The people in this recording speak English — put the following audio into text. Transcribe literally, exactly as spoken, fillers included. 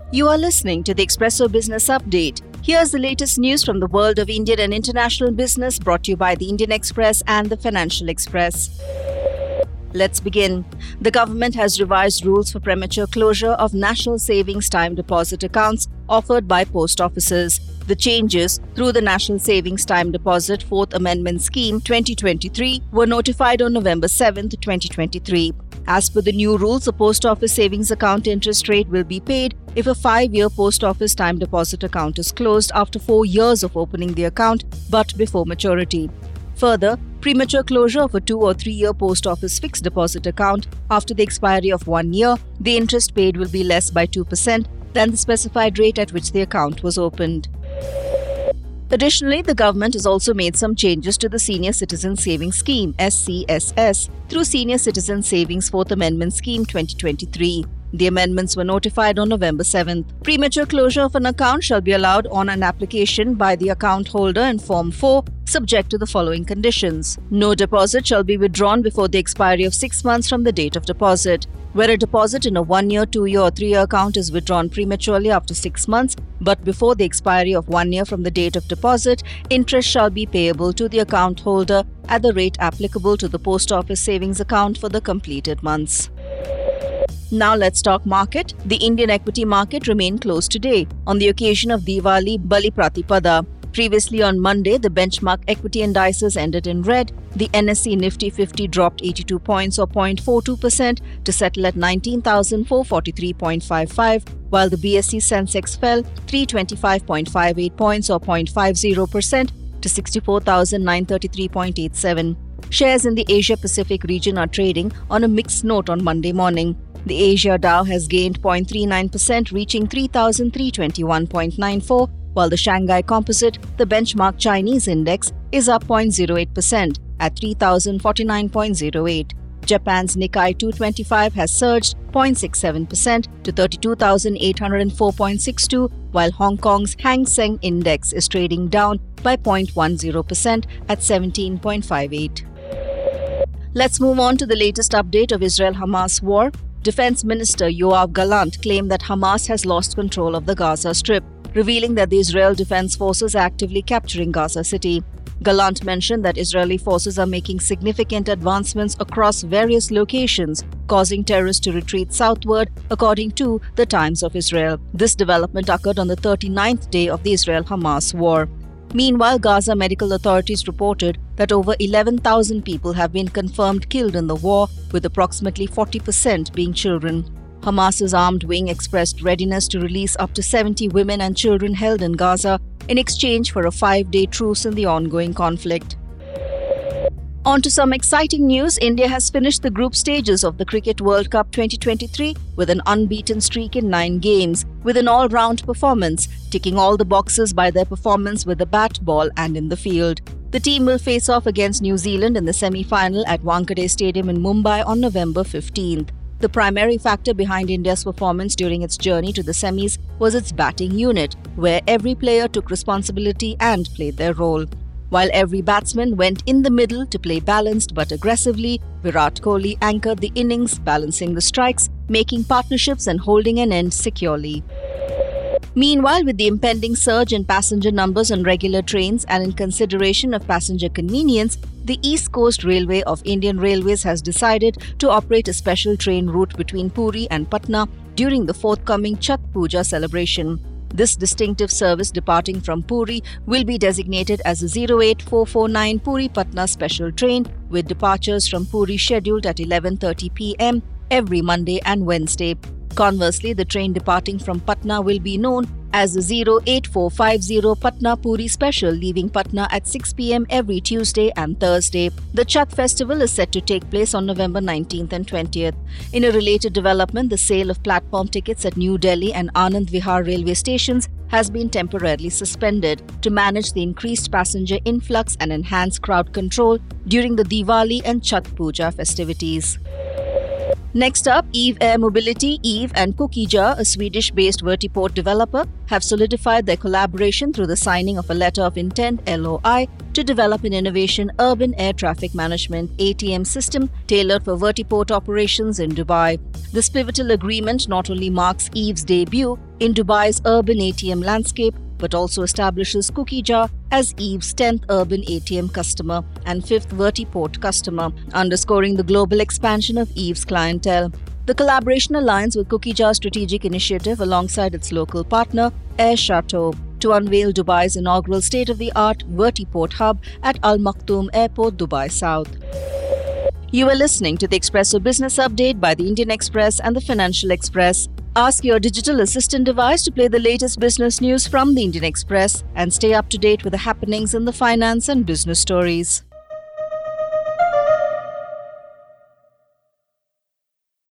You are listening to the Expresso Business Update. Here's the latest news from the world of Indian and international business, brought to you by the Indian Express and the Financial Express. Let's begin. The government has revised rules for premature closure of National Savings Time Deposit accounts offered by post offices. The changes through the National Savings Time Deposit Fourth Amendment Scheme twenty twenty-three were notified on November seventh, twenty twenty-three. As per the new rules, a post office savings account interest rate will be paid if a five-year post office time deposit account is closed after four years of opening the account but before maturity. Further, premature closure of a two or three-year post office fixed deposit account after the expiry of one year, the interest paid will be less by two percent than the specified rate at which the account was opened. Additionally, the government has also made some changes to the Senior Citizen Savings Scheme S C S S through Senior Citizen Savings Fourth Amendment Scheme twenty twenty-three. The amendments were notified on November seventh. Premature closure of an account shall be allowed on an application by the account holder in Form four, subject to the following conditions. No deposit shall be withdrawn before the expiry of six months from the date of deposit. Where a deposit in a one-year, two-year or three-year account is withdrawn prematurely after six months, but before the expiry of one year from the date of deposit, interest shall be payable to the account holder at the rate applicable to the post office savings account for the completed months. Now let's talk market. The Indian equity market remained closed today on the occasion of Diwali Bali Pratipada. Previously on Monday, the benchmark equity indices ended in red. The N S E Nifty fifty dropped eighty-two points or zero point four two percent to settle at nineteen thousand four hundred forty-three point five five, while the B S E Sensex fell three hundred twenty-five point five eight points or zero point five zero percent to sixty-four thousand nine hundred thirty-three point eight seven. Shares in the Asia-Pacific region are trading on a mixed note on Monday morning. The Asia Dow has gained zero point three nine percent, reaching three thousand three hundred twenty-one point nine four, while the Shanghai Composite, the benchmark Chinese index, is up zero point zero eight percent at three thousand forty-nine point zero eight. Japan's Nikkei two twenty-five has surged zero point six seven percent to thirty-two thousand eight hundred four point six two, while Hong Kong's Hang Seng Index is trading down by zero point one zero percent at seventeen point five eight. Let's move on to the latest update of Israel-Hamas war. Defense Minister Yoav Gallant claimed that Hamas has lost control of the Gaza Strip, revealing that the Israel Defense Forces are actively capturing Gaza City. Gallant mentioned that Israeli forces are making significant advancements across various locations, causing terrorists to retreat southward, according to the Times of Israel. This development occurred on the thirty-ninth day of the Israel-Hamas war. Meanwhile, Gaza medical authorities reported that over eleven thousand people have been confirmed killed in the war, with approximately forty percent being children. Hamas's armed wing expressed readiness to release up to seventy women and children held in Gaza in exchange for a five-day truce in the ongoing conflict. On to some exciting news. India has finished the group stages of the Cricket World Cup twenty twenty-three with an unbeaten streak in nine games, with an all-round performance, ticking all the boxes by their performance with the bat, ball and in the field. The team will face off against New Zealand in the semi-final at Wankhede Stadium in Mumbai on November fifteenth. The primary factor behind India's performance during its journey to the semis was its batting unit, where every player took responsibility and played their role. While every batsman went in the middle to play balanced but aggressively, Virat Kohli anchored the innings, balancing the strikes, making partnerships and holding an end securely. Meanwhile, with the impending surge in passenger numbers on regular trains and in consideration of passenger convenience, the East Coast Railway of Indian Railways has decided to operate a special train route between Puri and Patna during the forthcoming Chhath Puja celebration. This distinctive service departing from Puri will be designated as a zero eight four four nine Puri-Patna special train, with departures from Puri scheduled at eleven thirty p m every Monday and Wednesday. Conversely, the train departing from Patna will be known as the zero eight four five zero Patna Puri Special, leaving Patna at six p m every Tuesday and Thursday. The Chhath festival is set to take place on November nineteenth and twentieth. In a related development, the sale of platform tickets at New Delhi and Anand Vihar railway stations has been temporarily suspended to manage the increased passenger influx and enhance crowd control during the Diwali and Chhath Puja festivities. Next up, Eve Air Mobility, Eve and Kukija, a Swedish-based vertiport developer, have solidified their collaboration through the signing of a letter of intent (L O I) to develop an innovation urban air traffic management (A T M) system tailored for vertiport operations in Dubai. This pivotal agreement not only marks Eve's debut in Dubai's urban A T M landscape, but also establishes Kukija as Eve's tenth urban A T M customer and fifth vertiport customer, underscoring the global expansion of Eve's clientele. The collaboration aligns with Kukija's strategic initiative alongside its local partner, Air Chateau, to unveil Dubai's inaugural state-of-the-art vertiport hub at Al Maktoum Airport, Dubai South. You are listening to the Expresso Business Update by the Indian Express and the Financial Express. Ask your digital assistant device to play the latest business news from the Indian Express and stay up to date with the happenings in the finance and business stories.